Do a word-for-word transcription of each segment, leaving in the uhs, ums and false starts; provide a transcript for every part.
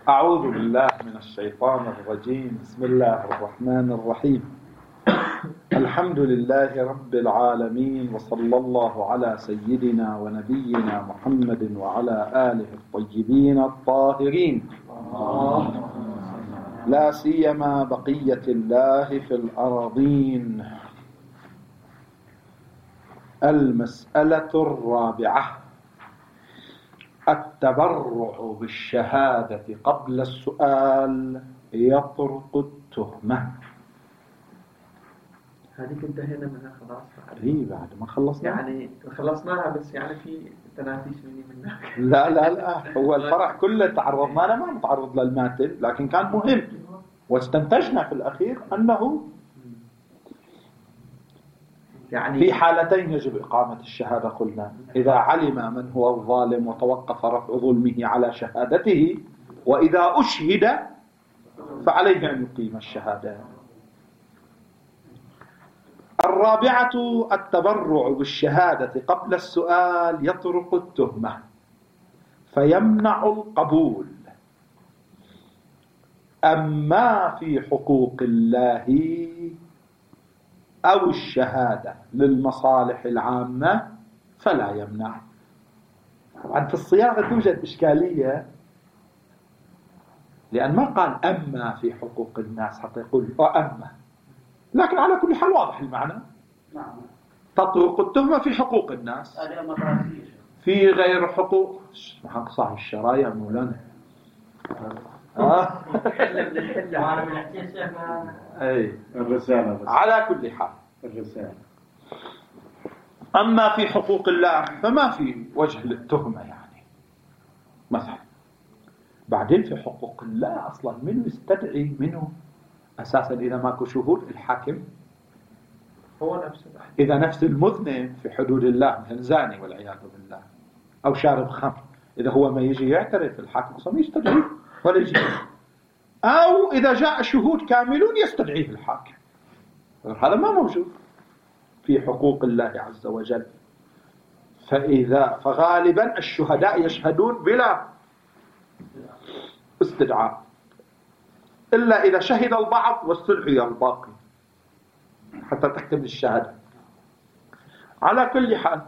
أعوذ بالله من الشيطان الرجيم. بسم الله الرحمن الرحيم. الحمد لله رب العالمين، وصلى الله على سيدنا ونبينا محمد وعلى آله الطيبين الطاهرين، لا سيما بقية الله في الأراضين. المسألة الرابعة: التبرع بالشهادة قبل السؤال يطرق التهمة. هذيك انتهينا منها خلاص. اي بعد ما خلصنا يعني خلصناها، بس يعني في تنافيش مني منك. لا لا لا، هو الفرع كله تعرضنا له، ما نتعرض للماتن، لكن كان مهم واستنتجنا في الأخير أنه يعني في حالتين يجب إقامة الشهادة. قلنا إذا علم من هو الظالم وتوقف رفع ظلمه على شهادته، وإذا أشهد فعليه أن يقيم الشهادة. الرابعة: التبرع بالشهادة قبل السؤال يطرق التهمة فيمنع القبول. أما في حقوق الله أو الشهادة للمصالح العامة فلا يمنع. طبعا في الصياغة توجد إشكالية، لأن ما قال أما في حقوق الناس حتى يقول وأما، لكن على كل حال واضح المعنى. تطرق التهمة في حقوق الناس، في غير حقوق حق صاحب الشرايع مولانا. آه. أي الرسالة. على كل حال الرسالة. أما في حقوق الله فما في وجه للتهمة يعني. مثلا بعدين في حقوق الله أصلا منه يستدعي منه أساسا إذا ماكو شهود الحاكم هو نفسه. إذا نفس المذنب في حدود الله مثل زاني والعياذ بالله أو شارب خمر، إذا هو ما يجي يعترف الحاكم أصلا يستدعيه ولا يجي، أو إذا جاء شهود كاملون يستدعيه الحاكم. هذا ما موجود في حقوق الله عز وجل. فإذا فغالبا الشهداء يشهدون بلا استدعاء، إلا إذا شهد البعض واستدعي الباقي حتى تكتمل الشهادة. على كل حال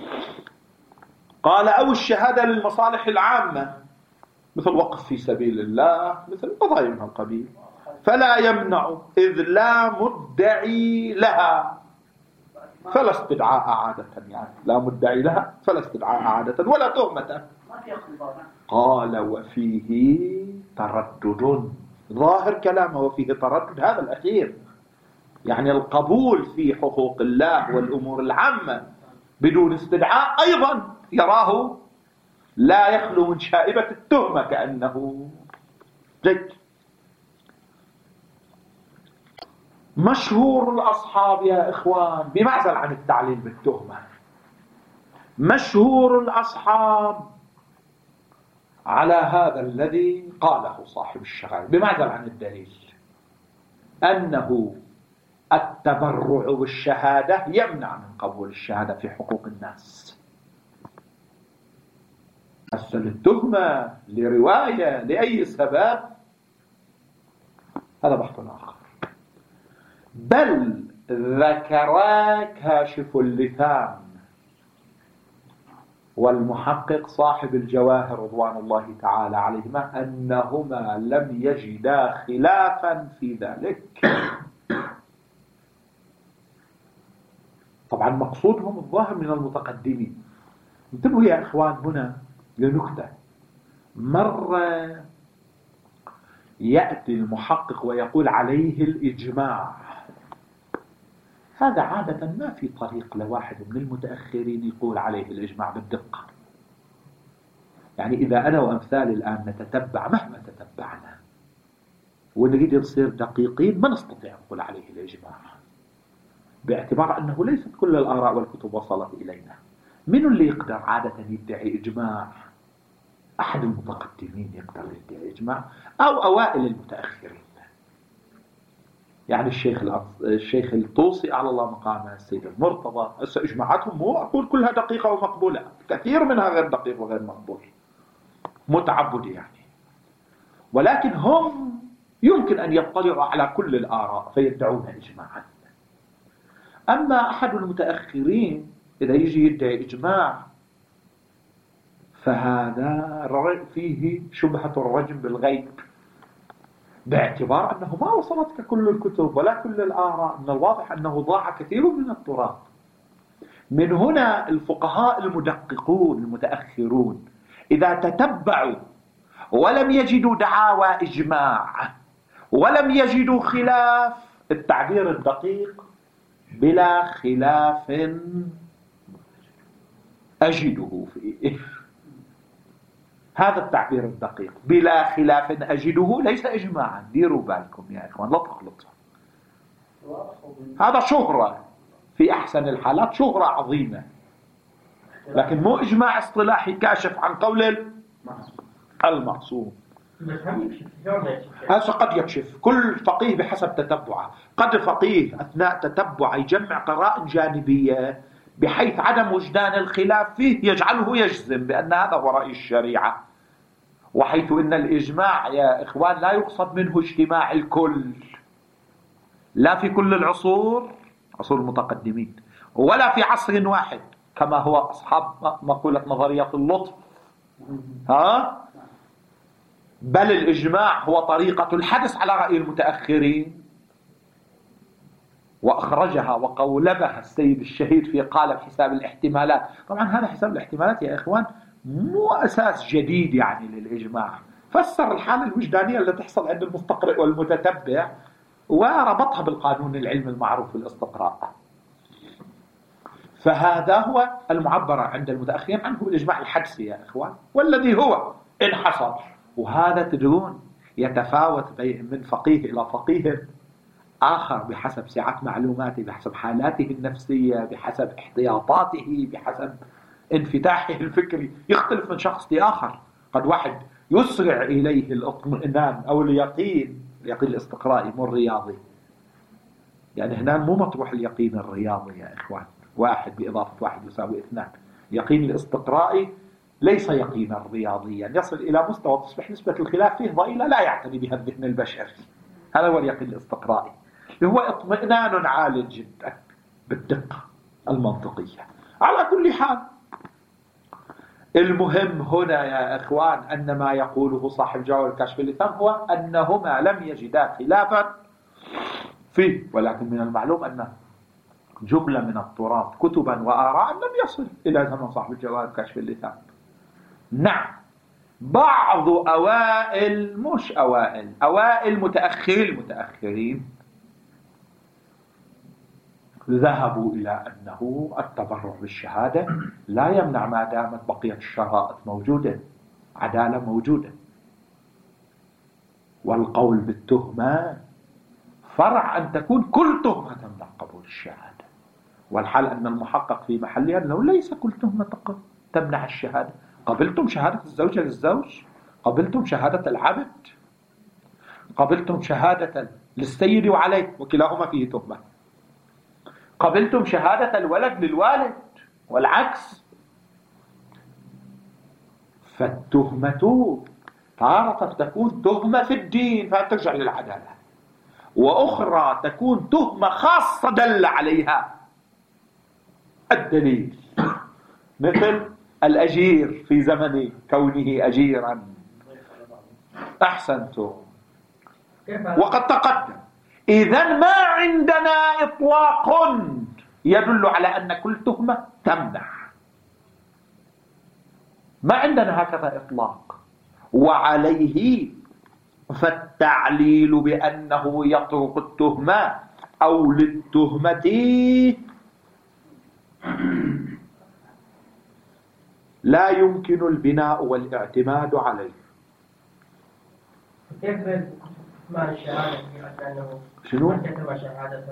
قال: أو الشهادة للمصالح العامة مثل وقف في سبيل الله، مثل قضايا من القبيل، فلا يمنع إذ لا مدعي لها فلا استدعاء عادة. يعني لا مدعي لها فلا استدعاء عادة ولا تهمة. قال: وفيه تردد. ظاهر كلامه وفيه تردد هذا الأخير، يعني القبول في حقوق الله والأمور العامة بدون استدعاء أيضا يراه لا يخلو من شائبة التهمة كأنه جيد. مشهور الأصحاب يا إخوان بمعزل عن التعليل بالتهمة، مشهور الأصحاب على هذا الذي قاله صاحب الشرائع بمعزل عن الدليل، أنه التبرع بالشهادة يمنع من قبول الشهادة في حقوق الناس. أصل التهمة لرواية لأي سبب هذا بحث آخر. بل ذكرا كاشف اللثام والمحقق صاحب الجواهر رضوان الله تعالى عليهما أنهما لم يجدا خلافا في ذلك. طبعا مقصودهم الظاهر من المتقدمين. انتبهوا يا إخوان هنا لنكتة. مرة يأتي المحقق ويقول عليه الإجماع، هذا عادة ما في طريق لواحد من المتأخرين يقول عليه الإجماع بالدقة. يعني إذا أنا وأمثال الآن نتتبع مهما تتبعنا ونريد نصير دقيقين ما نستطيع نقول عليه الإجماع، باعتبار أنه ليست كل الآراء والكتب وصلت إلينا. من اللي يقدر عادة يدعي إجماع؟ أحد المتقدمين يقدر يدعي إجماع أو أوائل المتأخرين، يعني الشيخ الشيخ الطوسي على الله مقامه، السيد المرتضى. إجماعاتهم مو أقول كلها دقيقة ومقبولة، كثير منها غير دقيق وغير مقبول، متعبد يعني. ولكن هم يمكن أن يطلعوا على كل الآراء فيدعون إجماعا. أما أحد المتأخرين إذا يجي يدعي إجماع فهذا فيه شبهة الرجم بالغيب، باعتبار أنه ما وصلتك كل الكتب ولا كل الآراء، من الواضح أنه ضاع كثير من التراث. من هنا الفقهاء المدققون المتأخرون إذا تتبعوا ولم يجدوا دعاوى إجماع ولم يجدوا خلاف، التعبير الدقيق بلا خلاف أجده فيه، هذا التعبير الدقيق، بلا خلاف أجده ليس إجماعا. ديروا بالكم يا إخوان لا تخلطوا، هذا شهرة في أحسن الحالات، شهرة عظيمة، لكن مو إجماع اصطلاحي كاشف عن قول المعصوم. هذا قد يكشف كل فقيه بحسب تتبعه. قد فقيه أثناء تتبعه يجمع قرائن جانبية بحيث عدم وجدان الخلاف فيه يجعله يجزم بأن هذا هو رأي الشريعة، وحيث إن الإجماع يا إخوان لا يقصد منه اجتماع الكل، لا في كل العصور عصور المتقدمين ولا في عصر واحد كما هو أصحاب مقولة نظرية اللطف، ها؟ بل الإجماع هو طريقة الحدث على رأي المتأخرين، وأخرجها وقولبها السيد الشهيد في قالب حساب الاحتمالات. طبعا هذا حساب الاحتمالات يا إخوان مو أساس جديد يعني للإجماع، فسر الحالة الوجدانية اللي تحصل عند المستقرئ والمتتبع وربطها بالقانون العلمي المعروف بالاستقراء. فهذا هو المعبر عند المتأخرين عنه بالإجماع الحدسي يا إخوان، والذي هو إن حصل. وهذا تدرون يتفاوت من فقيه إلى فقيه آخر بحسب سعة معلوماته، بحسب حالاته النفسية، بحسب احتياطاته، بحسب انفتاحه الفكري، يختلف من شخص لآخر. قد واحد يسرع إليه الاطمئنان أو اليقين، اليقين الاستقرائي مو الرياضي، يعني هنا مو مطروح اليقين الرياضي يا إخوان، واحد بإضافة واحد يساوي اثنان. يقين الاستقرائي ليس يقينا رياضيا يصل إلى مستوى تصبح نسبة الخلاف فيه ضئيلة لا يعتني بها الذهن البشري. هذا هو اليقين الاستقرائي، اللي هو اطمئنان عال جدا بالدقة المنطقية. على كل حال المهم هنا يا إخوان أن ما يقوله صاحب جوهر كشف اللثام هو أنهما لم يجدا خلافا فيه، ولكن من المعلوم أن جملة من التراث كتبا وآراء لم يصل إلى زمن صاحب الجوهر كشف اللثام. نعم بعض أوائل مش أوائل أوائل متأخري المتأخرين ذهبوا إلى أنه التبرع بالشهادة لا يمنع ما دامت بقية الشرائط موجودة، عدالة موجودة، والقول بالتهمة فرع أن تكون كل تهمة تمنع قبول الشهادة، والحال أن المحقق في محلها أنه ليس كل تهمة تمنع الشهادة. قبلتم شهادة الزوجة للزوج، قبلتم شهادة العبد، قبلتم شهادة للسيد وعليه وكلاهما فيه تهمة، قبلتم شهادة الولد للوالد والعكس. فالتهمة تارة تكون تهمة في الدين فترجع للعدالة، وأخرى تكون تهمة خاصة دل عليها الدليل، مثل الأجير في زمن كونه أجيرا. أحسنتم. وقد تقدم إذن ما عندنا إطلاق يدل على أن كل تهمة تمنع، ما عندنا هكذا إطلاق. وعليه فالتعليل بأنه يطرق التهمة أو للتهمة لا يمكن البناء والاعتماد عليه. كيف مع الشهادة أنه شنو؟ كتب شهادة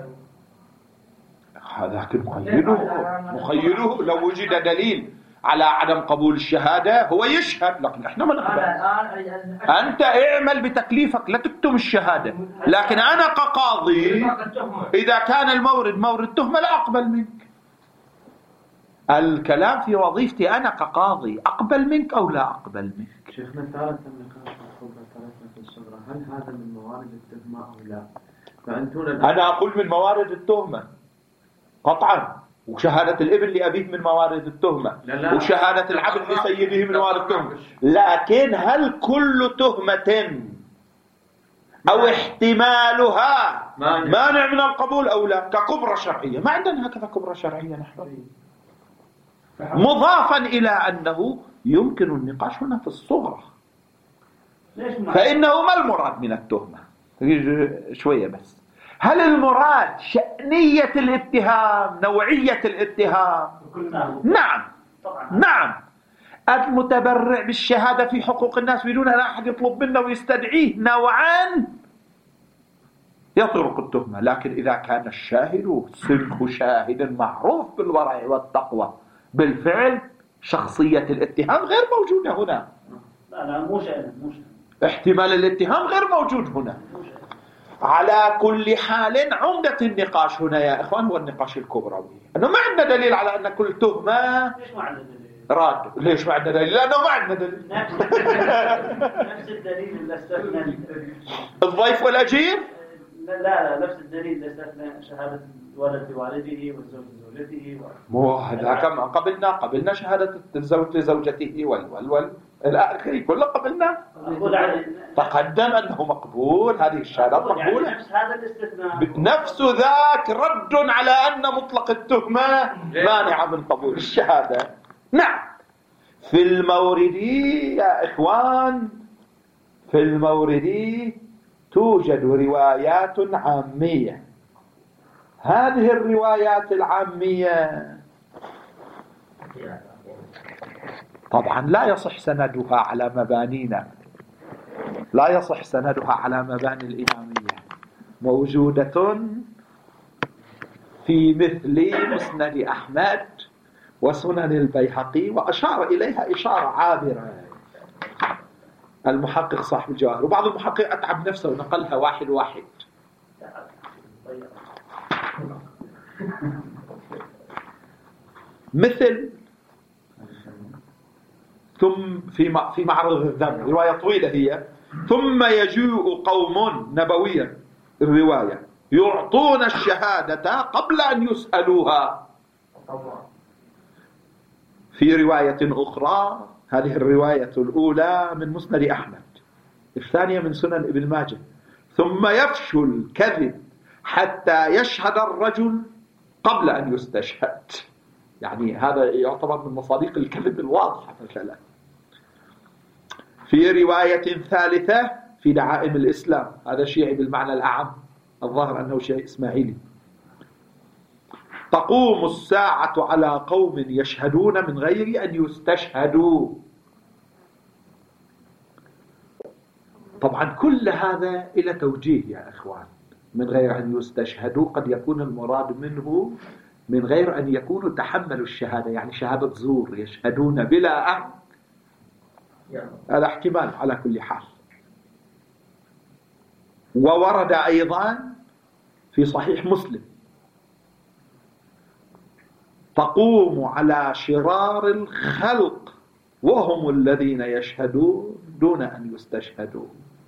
هذا مخيله مخيله لو وجد دليل على عدم قبول الشهادة هو يشهد، لكن احنا ما نقبل. أنت اعمل بتكليفك لا تكتم الشهادة، لكن أنا كقاضي إذا كان المورد مورد تهمة لا أقبل منك. الكلام في وظيفتي أنا كقاضي، أقبل منك أو لا أقبل منك. شيخنا تارة النقاش في الصغرى تارة في الصغرى، هل هذا من موارد التهمة أو لا؟ فأنتون أنا أقول من موارد التهمة قطعا، وشهادة الابن لأبيه من موارد التهمة، لا لا. وشهادة العبد لسيده من موارد التهمة. لكن هل كل تهمة أو احتمالها مانع من القبول أو لا؟ ككبرى شرعية ما عندنا هكذا كبرى شرعية نحن، مضافا إلى أنه يمكن النقاش هنا في الصغرى. فإنه ما المراد من التهمة؟ شوية بس، هل المراد شأنية الاتهام، نوعية الاتهام؟ نعم نعم. المتبرع بالشهادة في حقوق الناس بدون أن أحد يطلب منه ويستدعيه نوعا يطرق التهمة. لكن إذا كان الشاهد سلك شاهد معروف بالورع والتقوى بالفعل، شخصية الاتهام غير موجودة هنا. لا لا مو شأن مو شأن. احتمال الاتهام غير موجود هنا. على كل حال عمدة النقاش هنا يا إخوان هو النقاش الكبروي، أنه ما عندنا دليل على أن كل تهمة ليش ما عندنا دليل؟ راد. ليش ما عندنا دليل؟ لأنه ما عندنا دليل. نفس نفس الدليل اللي استثنى الضيف والأجير. لا لا نفس الدليل اللي استثنى شهادة الولد لوالده والزوج لزوجته. مو هذا كما قبلنا قبلنا شهادة الزوج لزوجته وال وال وال إلى آخره كله قبلنا. تقدم أنه مقبول، هذه الشهادات مقبولة. يعني نفس هذا الاستثناء نفس ذاك رد على أن مطلق التهمة مانع من قبول الشهادة. نعم. في المورد يا إخوان، في المورد توجد روايات عامية. هذه الروايات العامية طبعا لا يصح سندها على مبانينا، لا يصح سندها على مباني الإمامية، موجودة في مثل مسند أحمد وسنن البيهقي، وأشار إليها إشارة عابرة المحقق صاحب الجواهر، وبعض المحقق أتعب نفسه ونقلها واحد واحد. مثل ثم في في معرض الذنب، رواية طويلة هي، ثم يجيء قوم نبوية الرواية يعطون الشهادة قبل أن يسألوها. في رواية أخرى، هذه الرواية الأولى من مسند أحمد، الثانية من سنن ابن ماجه، ثم يفشو الكذب حتى يشهد الرجل قبل أن يستشهد. يعني هذا يعتبر من مصادق الكذب الواضحة مثلا. في رواية ثالثة في دعائم الإسلام، هذا شيعي بالمعنى الأعم، الظاهر أنه شيعي إسماعيلي، تقوم الساعة على قوم يشهدون من غير أن يستشهدوا. طبعا كل هذا إلى توجيه يا إخوان، من غير أن يستشهدوا قد يكون المراد منه من غير أن يكونوا تحملوا الشهادة، يعني شهادة زور يشهدون بلا أهل، هذا احتمال على كل حال. وورد أيضا في صحيح مسلم تقوم على شرار الخلق وهم الذين يشهدون دون أن يستشهدوا.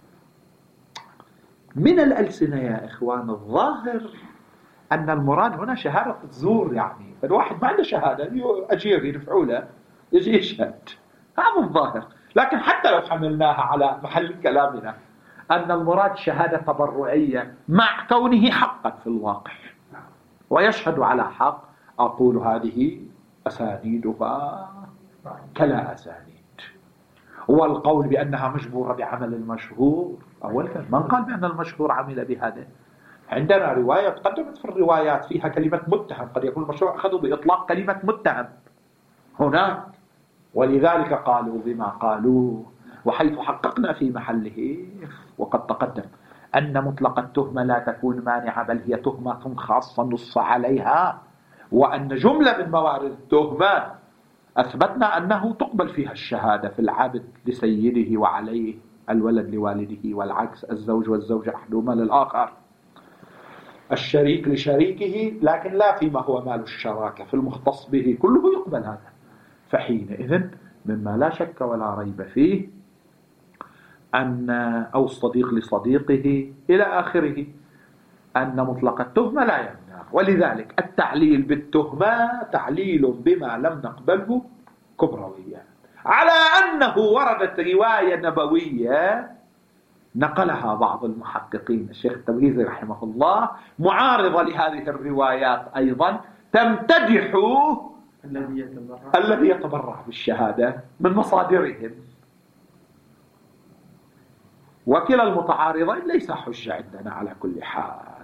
من الألسنة يا إخوان الظاهر أن المراد هنا شهادة الزور، يعني الواحد ما عنده شهادة أجير يدفعوا له يجي يشهد، هذا الظاهر. لكن حتى لو حملناها على محل كلامنا أن المراد شهادة تبرعية مع كونه حقا في الواقع ويشهد على حق، أقول هذه أسانيدها كلا أسانيد. والقول بأنها مجبورة بعمل المشهور أول كلام، من قال بأن المشهور عمل بهذا؟ عندنا رواية تقدمت في الروايات فيها كلمة متهم، قد يكون المشروع أخذوا بإطلاق كلمة متهم هناك، ولذلك قالوا بما قالوا. وحيث حققنا في محله وقد تقدم أن مطلق التهمة لا تكون مانعة، بل هي تهمة خاصة نص عليها، وأن جملة من موارد التهمة أثبتنا أنه تقبل فيها الشهادة في العبد لسيده وعليه، الولد لوالده، والعكس الزوج والزوجة أحدهما للآخر. الشريك لشريكه لكن لا فيما هو مال الشراكة، في المختص به كله يقبل هذا. فحينئذ مما لا شك ولا ريب فيه أن أو الصديق لصديقه إلى آخره أن مطلق التهمة لا يمنع. ولذلك التعليل بالتهمة تعليل بما لم نقبله كبرويا، على أنه وردت رواية نبوية نقلها بعض المحققين، الشيخ التبريزي رحمه الله، معارضة لهذه الروايات أيضا، تمتدح الذي يتبرع الذي يتبرع بالشهادة من مصادرهم. وكلا المتعارضين ليس حجة عندنا على كل حال.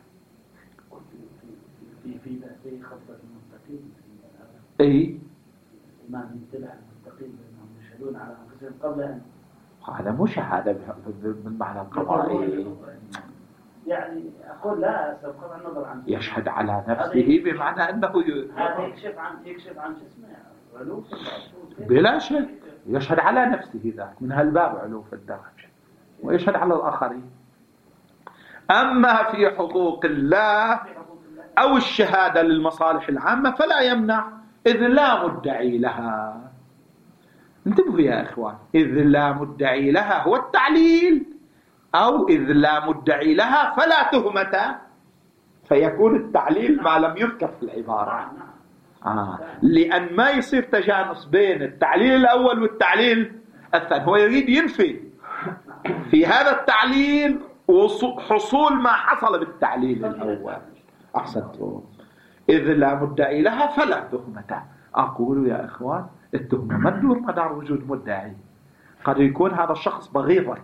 في في في خطبة المتقين اي الإمام يتبع المتقين بأنهم يشهدون على أنفسهم قبل أن، هذا مو شهادة من معنى القضائي، يعني أقول لا بغض النظر عن يشهد على نفسه بمعنى أنه ي... هذا يكشف عن يكشف عن اسمه علو بلا شك يشهد على نفسه ذاك من هالباب علو في الدرجة، ويشهد على الآخرين. أما في حقوق الله أو الشهادة للمصالح العامة فلا يمنع، إذ لا مدعي لها. انتبهوا يا إخوان، إذ لا مدعي لها هو التعليل، أو إذ لا مدعي لها فلا تهمة، فيكون التعليل ما لم يذكر في العبارة. آه. لأن ما يصير تجانس بين التعليل الأول والتعليل الثاني، هو يريد ينفي في هذا التعليل حصول ما حصل بالتعليل الأول. أحسنتم. إذ لا مدعي لها فلا تهمة. أقول يا إخوان التهمة ما تدور مدار وجود مدعي. قد يكون هذا الشخص بغيضك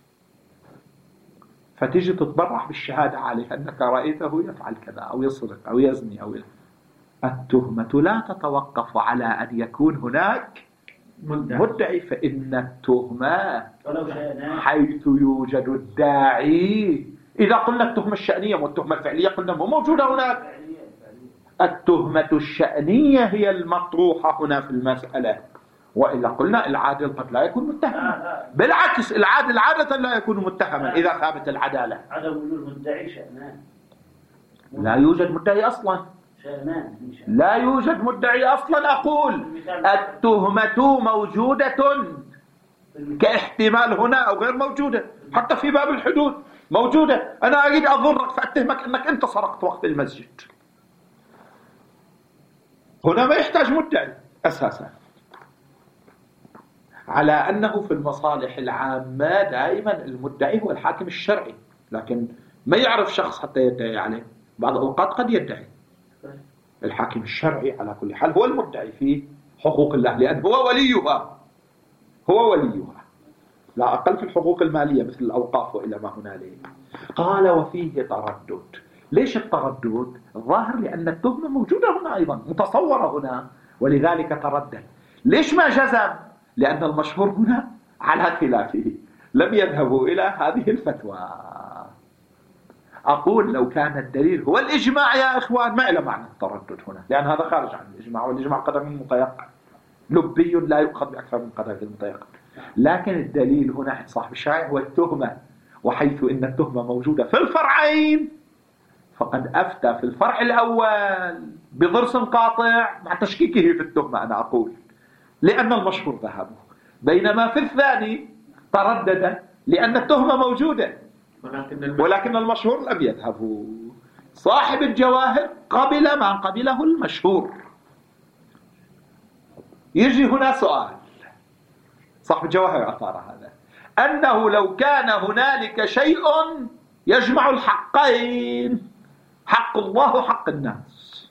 فتيجي تتبرع بالشهادة عليه أنك رأيته يفعل كذا أو يسرق أو يزني أو يزني. التهمة لا تتوقف على أن يكون هناك مدعي, مدعي فإن التهمة حيث يوجد الداعي. إذا قلنا التهمة الشأنية والتهمة الفعلية قلنا مو موجودة هناك. التهمة الشأنية هي المطروحة هنا في المسألة، وإلا قلنا العادل قد لا يكون متهما. بالعكس العادل عادة لا يكون متهما إذا ثابت العدالة. عدم وجود مدعي شأنان. لا يوجد مدعي أصلا. شأنان. لا يوجد مدعي أصلا. أقول التهمة موجودة كاحتمال هنا أو غير موجودة، حتى في باب الحدود موجودة. أنا أريد أضرك فأتهمك أنك أنت سرقت وقت المسجد، هنا ما يحتاج مدعي أساسا، على أنه في المصالح العامة دائما المدعي هو الحاكم الشرعي، لكن ما يعرف شخص حتى يدعي عليه. بعض الأوقات قد يدعي. الحاكم الشرعي على كل حال هو المدعي في حقوق الله، لأن هو وليها هو وليها لا أقل في الحقوق المالية مثل الأوقاف وإلى ما هنالك. قال وفيه تردد. ليش التردد؟ الظاهر لأن التهمة موجودة هنا أيضا، متصورة هنا، ولذلك تردد. ليش ما جزم؟ لأن المشهور هنا على خلافه، لم يذهبوا إلى هذه الفتوى. أقول لو كان الدليل هو الإجماع يا إخوان ما إلى معنى التردد هنا، لأن هذا خارج عن الإجماع، والإجماع قدر متيقن لبي لا يؤخذ بأكثر من قدر المتيقن. لكن الدليل هنا عند صاحب الشرع هو التهمة، وحيث إن التهمة موجودة في الفرعين فقد أفتى في الفرع الأول بضرس قاطع مع تشكيكه في التهمة. أنا أقول لأن المشهور ذهبوا، بينما في الثاني تردد لأن التهمة موجودة ولكن المشهور لم يذهبوا. صاحب الجواهر قبل ما قبله المشهور. يجي هنا سؤال، صاحب الجواهر أثار هذا، أنه لو كان هنالك شيء يجمع الحقين، حق الله وحق الناس،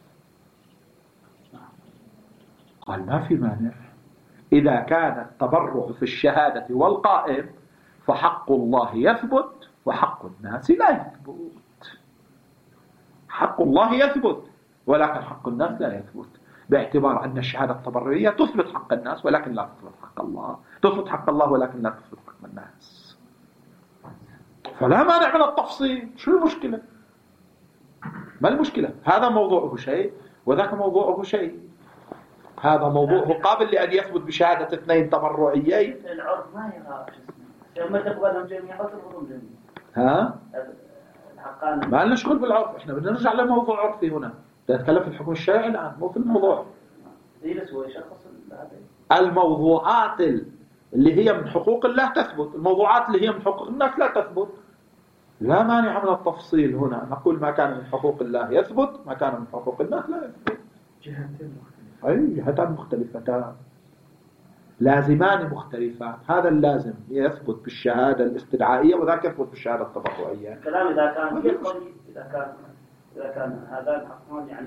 قال ما في مانع. إذا كان التبرع في الشهادة والقائم فحق الله يثبت وحق الناس لا يثبت. حق الله يثبت ولكن حق الناس لا يثبت، باعتبار أن الشهادة التبرعية تثبت حق الناس ولكن لا تثبت حق الله، تثبت حق الله ولكن لا تثبت حق الناس. فلا مانع من التفصيل. شو المشكلة؟ ما المشكلة؟ هذا موضوعه شيء وذاك موضوعه شيء. هذا موضوعه قابل لأن يثبت بشهادة اثنين تبرعيين. العرف ما يرى شو اسمه، ما تقبلهم جميعا أو ترفضهم جميعا. ها؟ الحق حقان ما لنا شغل بالعرف، احنا بدنا نرجع لموضوع عرفي هنا، نتكلم في الحكم الشرعي الآن مو في الموضوع. إيه بس هو يشخص هذا. الموضوعات اللي هي من حقوق الله تثبت، الموضوعات اللي هي من حقوق الناس لا تثبت. لا مانع من التفصيل هنا، نقول ما كان من حقوق الله يثبت، ما كان من حقوق الناس لا يثبت. جهتين مختلفة. أي جهتان مختلفتان لازمان مختلفان، هذا اللازم يثبت بالشهادة الاستدعائية وذاك يثبت بالشهادة التطوعية. الكلام إذا كان يقضي إذا كان إذا كان هذا الحقان يعني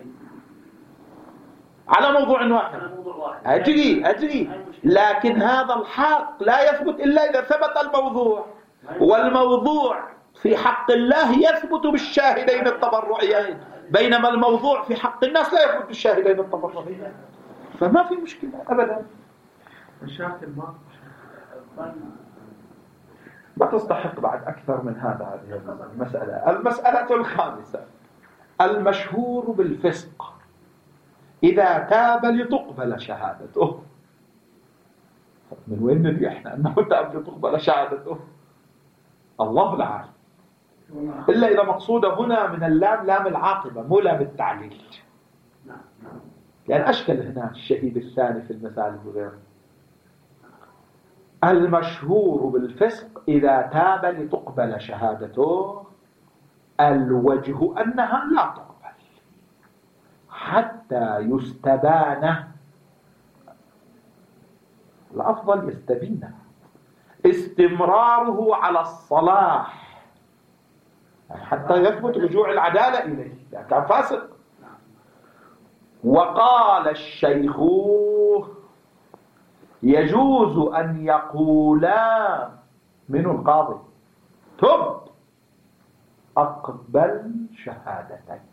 على موضوع واحد. على موضوع واحد. أجري أجري لكن هذا الحق لا يثبت إلا إذا ثبت الموضوع، والموضوع في حق الله يثبت بالشاهدين التبرعيين، بينما الموضوع في حق الناس لا يثبت بالشاهدين التبرعيين، فما في مشكلة أبدا. مشاكل ما ما تستحق بعد أكثر من هذا هذه المسألة. المسألة الخامسة المشهور بالفسق إذا تاب لتقبل شهادته. من وين ندري احنا أنه تاب لتقبل شهادته؟ الله العالم، إلا إذا مقصودة هنا من اللام لام العاقبة مو لام التعليل، لأن أشكل هنا الشهيد الثاني في المثال وغيره. المشهور بالفسق إذا تاب لتقبل شهادته الوجه أنها لا تقبل حتى يستبان، الأفضل يستبين استمراره على الصلاح، حتى يثبت رجوع العدالة إليه، يعني كان فاسق. وقال الشيخ يجوز أن يقولا من القاضي تب أقبل شهادتك.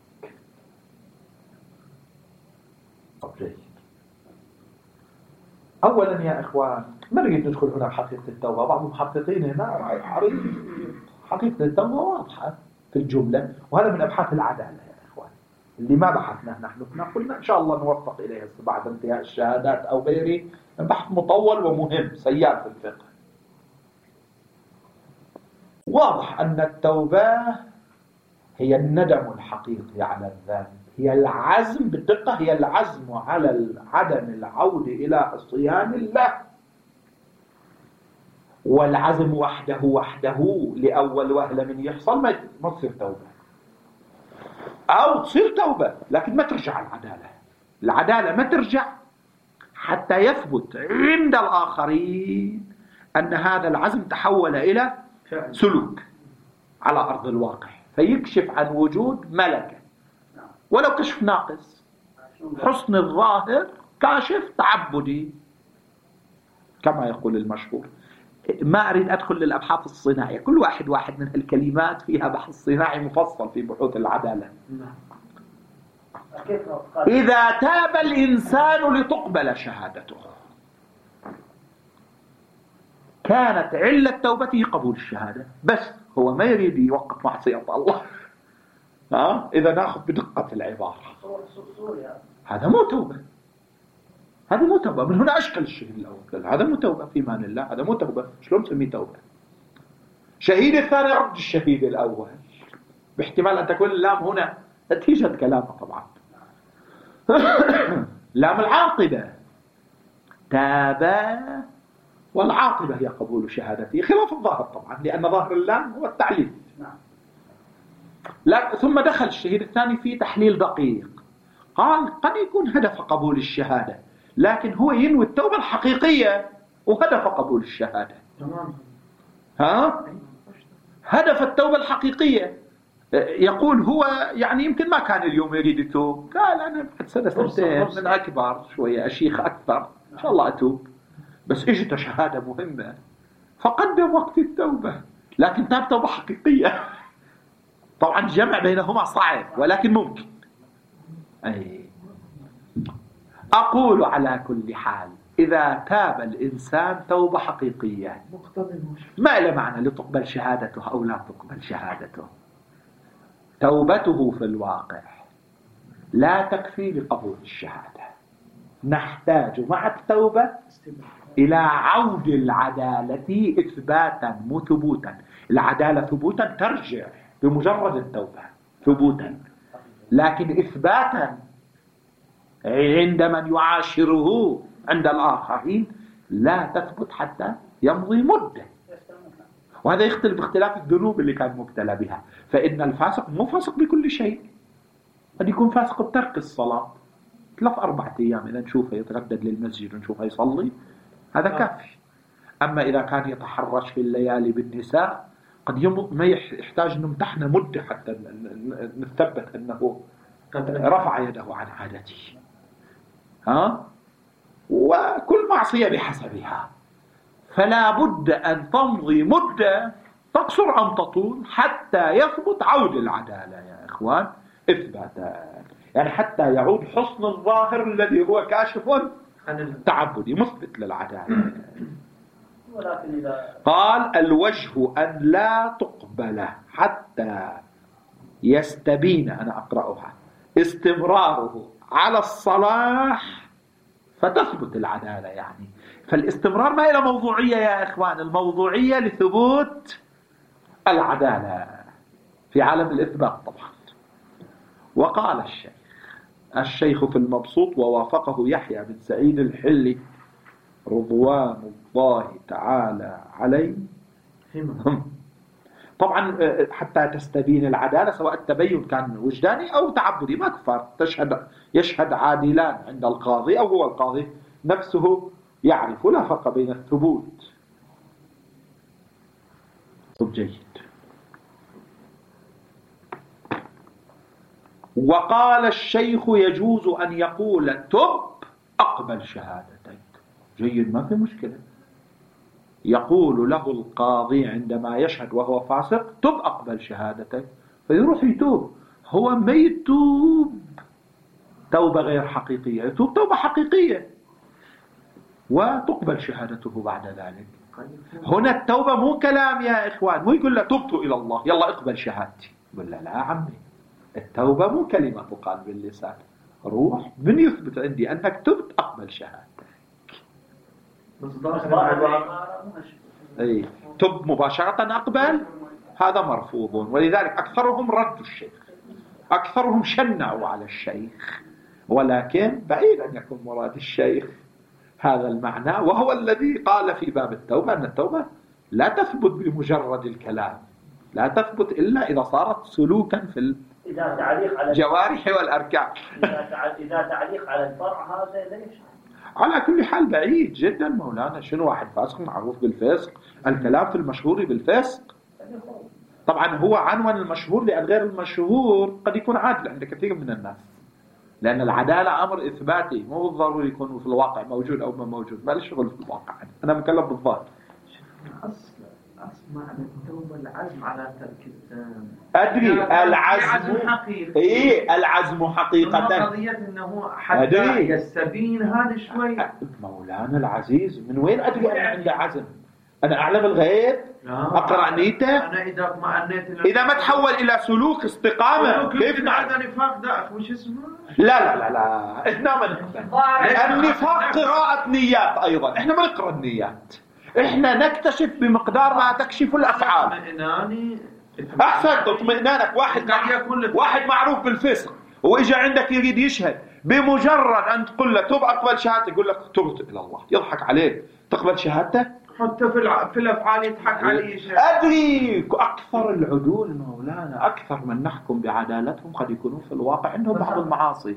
أولا يا إخوان ما نريد ندخل هنا بحقيقة التوبة، بعض المحققين هنا حريص حقيقة التوبة واضحة في الجملة، وهذا من أبحاث العدالة يا إخوان اللي ما بحثناه نحن. كنا قلنا إن شاء الله نوفق إليها بعد انتهاء الشهادات أو غيره، بحث مطول ومهم سيال في الفقه. واضح أن التوبة هي الندم الحقيقي على الذنب، هي العزم بالدقة، هي العزم على عدم العودة إلى عصيان الله. والعزم وحده وحده لأول وهلة من يحصل ما تصير توبة، أو تصير توبة لكن ما ترجع العدالة. العدالة ما ترجع حتى يثبت عند الآخرين أن هذا العزم تحول إلى سلوك على أرض الواقع، فيكشف عن وجود ملكة ولو كشف ناقص. حسن الظاهر كاشف تعبدي كما يقول المشهور. ما أريد أدخل للأبحاث الصناعية، كل واحد واحد من الكلمات فيها بحث صناعي مفصل في بحوث العدالة. إذا تاب الإنسان لتقبل شهادته كانت علة توبته قبول الشهادة، بس هو ما يريد يوقف معصية الله. ها؟ إذا نأخذ بدقة العبارة هذا مو توبة، هذا مو توبة. من هنا أشكل الشهيد الأول، هذا مو توبة في إيمان الله، هذا مو توبة. شلون تسميه توبة؟ شهيد الثاني رد الشهيد الأول، باحتمال أن تكون اللام هنا نتيجة كلامه طبعا. لام العاقبة تاب، والعاقبة هي قبول شهادته خلاف الظاهر طبعا، لأن ظاهر اللام هو التعليل. لا ثم دخل الشهيد الثاني في تحليل دقيق، قال قد يكون هدف قبول الشهادة لكن هو ينوي التوبة الحقيقية وهدف قبول الشهادة. تمام. ها؟ هدف التوبة الحقيقية، يقول هو يعني يمكن ما كان اليوم يريد يتوب، قال أنا بعد سنة سنتين من أكبر شوية أشيخ أكثر إن شاء الله أتوب، بس إجت شهادة مهمة فقدم وقت التوبة، لكن تاب توبة حقيقية. طبعا الجمع بينهما صعب ولكن ممكن. أي أقول على كل حال إذا تاب الإنسان توبة حقيقية ما له معنى لتقبل شهادته أو لا تقبل شهادته، توبته في الواقع لا تكفي لقبول الشهادة. نحتاج مع التوبة إلى عود العدالة إثباتا وثبوتا. العدالة ثبوتا ترجع بمجرد التوبة ثبوتا، لكن إثباتا عند من يعاشره عند الآخرين لا تثبت حتى يمضي مدة. وهذا يختلف باختلاف الذنوب اللي كان مبتلى بها. فإن الفاسق مو فاسق بكل شيء، قد يكون فاسق بترك الصلاة ثلاث أربعة أيام إذا نشوفه يتردد للمسجد ونشوفه يصلي هذا كافي. أما إذا كان يتحرش في الليالي بالنساء قد ما يحتاج نمتحن مدة حتى نثبت أنه رفع يده عن عادته. ها؟ وكل معصية بحسبها، فلا بد أن تمضي مدة تقصر أم تطول حتى يثبت عود العدالة يا إخوان إثباتا، يعني حتى يعود حسن الظاهر الذي هو كاشف تعبدي مثبت للعدالة. ولكن إذا قال الوجه أن لا تقبل حتى يستبين، أنا أقرأها، استمراره على الصلاح فتثبت العدالة. يعني فالاستمرار ما إلى موضوعية يا إخوان، الموضوعية لثبوت العدالة في عالم الإثبات طبعا. وقال الشيخ الشيخ في المبسوط ووافقه يحيى بن سعيد الحلي رضوان الله تعالى عليه، طبعا حتى تستبين العدالة سواء التبين كان وجداني أو تعبدي ما كفر، تشهد يشهد عادلان عند القاضي أو هو القاضي نفسه يعرف، لا فرق بين الثبوت. طب جيد. وقال الشيخ يجوز أن يقول تب أقبل شهادتك، جيد ما في مشكلة. يقول له القاضي عندما يشهد وهو فاسق تب أقبل شهادتك، فيروح يتوب. هو ما يتوب توبة غير حقيقية، يتوب توبة حقيقية وتقبل شهادته بعد ذلك. هنا التوبة مو كلام يا إخوان، مو يقول له تبت إلى الله يلا اقبل شهادتي، يقول له لا عمي، التوبة مو كلمة تقال باللسان، روح من يثبت عندي أنك تبت أقبل شهادتك. أي تب مباشرة أقبل هذا مرفوض، ولذلك أكثرهم ردوا الشيخ، أكثرهم شنعوا على الشيخ، ولكن بعيد أن يكون مراد الشيخ هذا المعنى، وهو الذي قال في باب التوبة أن التوبة لا تثبت بمجرد الكلام، لا تثبت إلا إذا صارت سلوكا في الجوارح والأركان. إذا تعليق على الفرع هذا ليش؟ على كل حال بعيد جدا مولانا. شنو واحد فاسق معروف بالفسق، الكلام في المشهور بالفسق طبعا هو عنوان المشهور، لأن غير المشهور قد يكون عادل عند كثير من الناس، لأن العدالة أمر إثباتي مو ضروري يكون في الواقع موجود أو ما موجود، ما له شغل في الواقع، أنا مكلف بالظاهر. أصل أسمع التوبة العزم على ترك الذنب. أدري العزم حقيقي. إيه العزم حقيقة. قضية إنه حتى يستبين هذا شوي. مولانا العزيز من وين أدري أنا عنده عزم؟ أنا أعلم الغيب؟ أقرأ نيته؟ أنا إذا ما أنيت إذا ما تحول إلى سلوك استقامة كيف هذا نفاق ده وش اسمه؟ لا لا لا لا إحنا ما نقرأ النفاق، قراءة نيات أيضا، إحنا ما نقرأ النيات، إحنا نكتشف بمقدار ما تكشف الأفعال. أحسن اطمئنانك. واحد واحد معروف بالفسق وإجا عندك يريد يشهد، بمجرد أن تقول له تب أقبل شهادتك يقول لك تبت إلى الله، يضحك عليك، تقبل شهادته؟ حتى في في الأفعال يضحك عليه. أدري أكثر العدول مولانا، أكثر من نحكم بعدالتهم قد يكونوا في الواقع عندهم بعض المعاصي،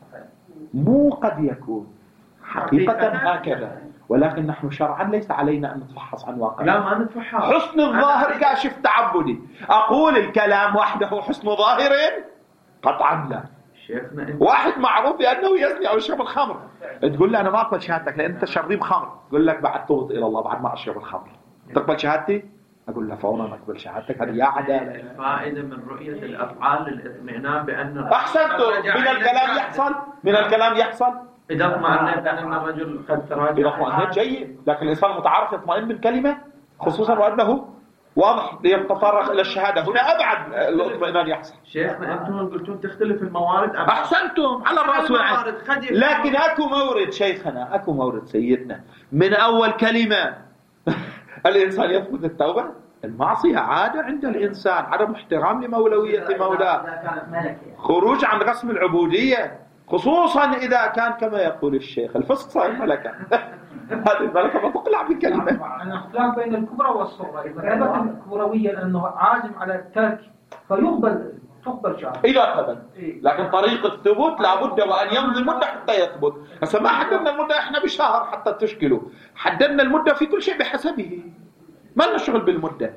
مو قد يكون حقيقة هكذا، ولكن نحن شرعا ليس علينا أن نتفحص عن واقع. لا ما نتفحص. حسن الظاهر كاشف تعبدي، أقول الكلام وحده حسن ظاهر؟ قطعا لا. شيخنا واحد معروف بأنه يزني أو يشرب الخمر، تقول له أنا ما أقبل شهادتك لأن أنت شريب خمر، يقول لك بعد توبت إلى الله بعد ما أشرب الخمر تقبل شهادتي؟ أقول له فورا أقبل شهادتك. هذه يا عدالة. الفائدة من رؤية الأفعال للإطمئنان بأن أحسنتم. من الكلام يحصل من الكلام يحصل إذا اطمأنت أن الرجل قد تراجع. إذا اطمأنت جيد، لكن الإنسان متعارف يطمئن بالكلمة خصوصا وأنه واضح ليتطرق إلى الشهادة، هنا أبعد الاطمئنان يحصل. شيخنا أنتم قلتون تختلف الموارد. أحسنتم على الرأس والعين، لكن أكو مورد شيخنا، أكو مورد سيدنا من أول كلمة الإنسان يثبت التوبة المعصية عادة عند الإنسان، عدم احترام لمولوية مولاه، إذا كانت ملكة خروج عن رسم العبودية، خصوصا إذا كان كما يقول الشيخ الفسق صار ملكا. هذه الملكة ما تقلع بكلمة. الاختلاف بين الكبرى والصغرى، إذا ثبت كبرويا أنه عازم على الترك فيقبل تقبل شهادة إذا ثبت، لكن طريق الثبوت لابد وأن يمضي المدة حتى يثبت. هسه ما حددنا المدة إحنا بشهر حتى تشكله، حددنا المدة في كل شيء بحسبه، ما لنا شغل بالمدة.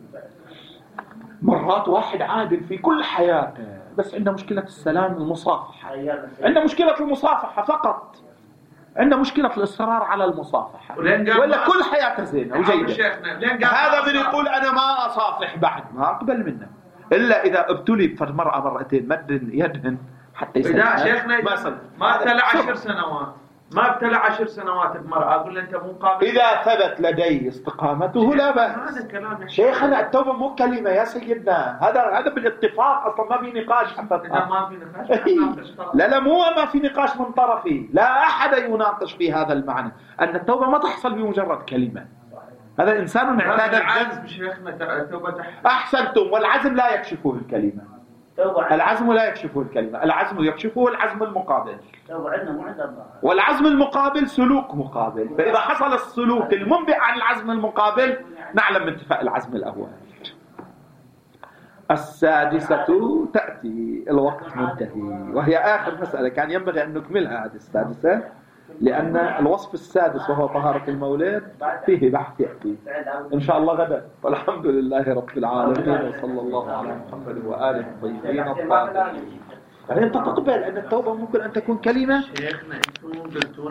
مرات واحد عادل في كل حياته بس عنده مشكلة السلام المصافحة، عنده مشكلة المصافحة فقط، عنده مشكلة الإصرار على المصافحة، ولا كل حياته زينة وجيدة. هذا من يقول أنا ما أصافح بعد، ما أقبل منه إلا إذا ابتلي فالمرأة مرتين مد يدهن حتى يسلم. إذا شيخنا ما ابتلى عشر سنوات ما ابتلى عشر سنوات بمرأة، أقول له أنت مو قابل. إذا ثبت لدي استقامته لا بأس. هذا كلام شيخنا التوبة مو كلمة يا سيدنا، هذا هذا بالاتفاق أصلا، ما في نقاش حتى إذا ما في نقاش لا لا مو ما في نقاش من طرفي، لا أحد يناقش في هذا المعنى أن التوبة ما تحصل بمجرد كلمة. هذا إنسان اعتاد العزم. شيخنا التوبة أحسنتم، والعزم لا يكشفه الكلمة، العزم لا يكشفه الكلمة، العزم يكشفه العزم المقابل، والعزم المقابل سلوك مقابل، فإذا حصل السلوك المنبع عن العزم المقابل نعلم من انتفاء العزم الأول. السادسة تأتي، الوقت منتهي، وهي آخر مسألة كان ينبغي أن نكملها هذه السادسة، لأن الوصف السادس وهو طهارة المولد فيه بحث يأتي إن شاء الله غدا. والحمد لله رب العالمين، وصلى الله على محمد وآله الطيبين الطاهرين. يعني أنت تقبل أن التوبة ممكن أن تكون كلمة؟ شيخنا أنتم قلتوا